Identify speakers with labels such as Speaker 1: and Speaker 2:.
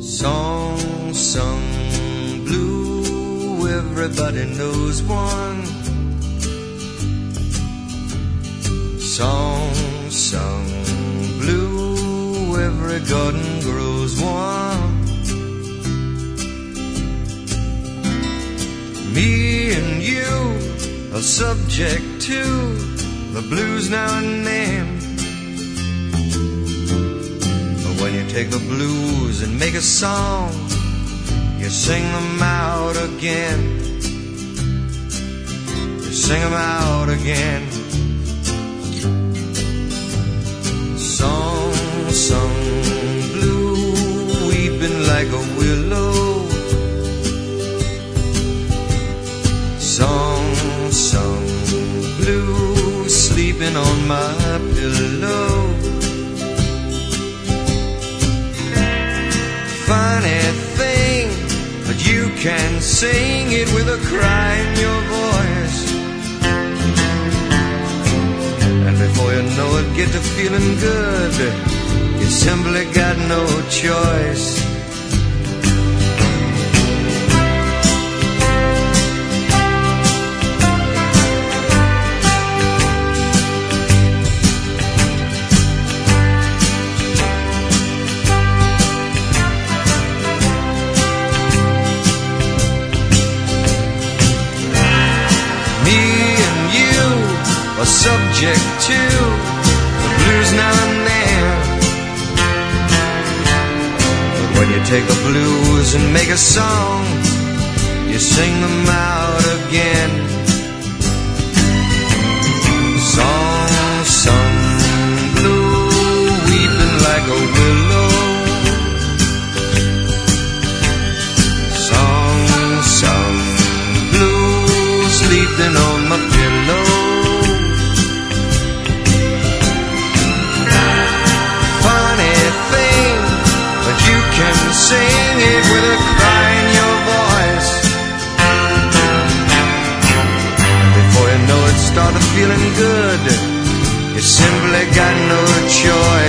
Speaker 1: Song sung blue, everybody knows one. Song sung blue, every garden grows one. Me and you are subject to the blues now and then. But when you take the blues and make a song, you sing them out again. You sing them out again. Song sung blue, weeping like a willow. Song sung blue, sleeping on my pillow. Funny thing, but you can sing it with a cry in your voice. And before you know it, get to feeling good. You simply got no choice. Subject to the blues now and then. But when you take the blues and make a song, you sing them out again. Song sung blue, weeping like a willow. Song sung blue, sleeping on my pillow. Sing it with a cry in your voice. And before you know it, started feeling good. You simply got no choice.